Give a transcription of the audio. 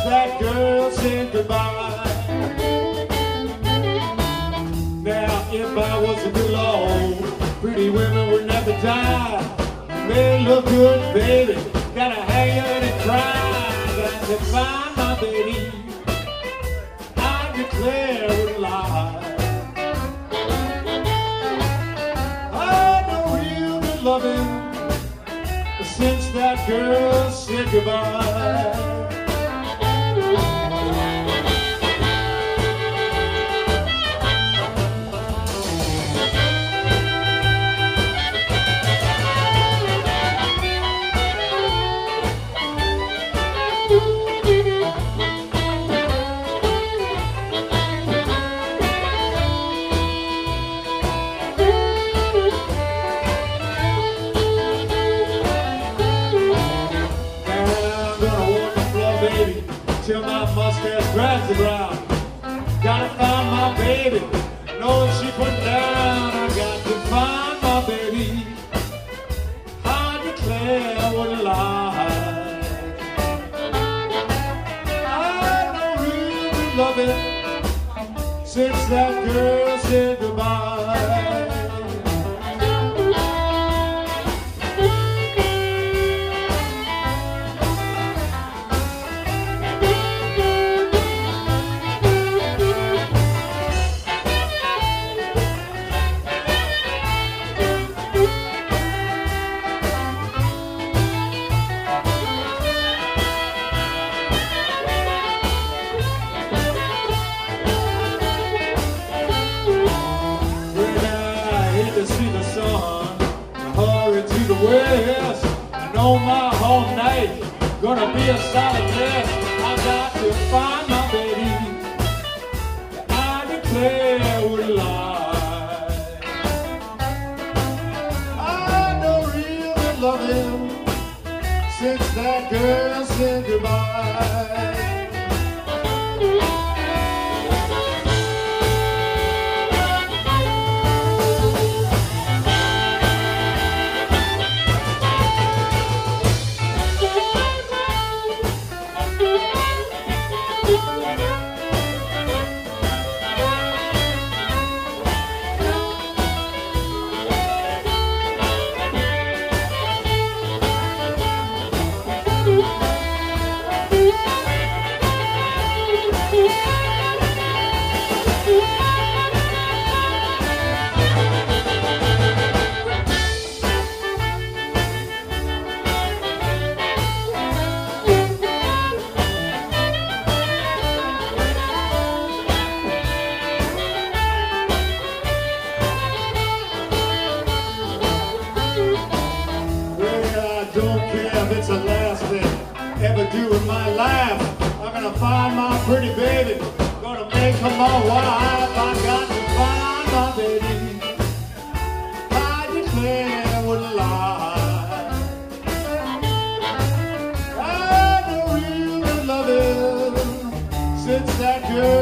that girl said goodbye. Now, if I was a good Lord, pretty women would never die. They look good, baby, gotta hang out and cry. Got to find my baby, I declare with a lie. I know real good loving since that girl said goodbye. Till my mustache grinds the ground. Gotta find my baby, know what she put down. I got to find my baby, I declare what a lie. I know real good loving since that girl said goodbye. To see the sun, I hurry to the west. I know my home night gonna be a solid mess. I got to find my baby, I declare with a lie. I know real good loving since that girl said goodbye. It's the last thing I ever do in my life. I'm gonna find my pretty baby, gonna make her my wife. I got to find my baby, I declare with a lie. I know real good loving since that girl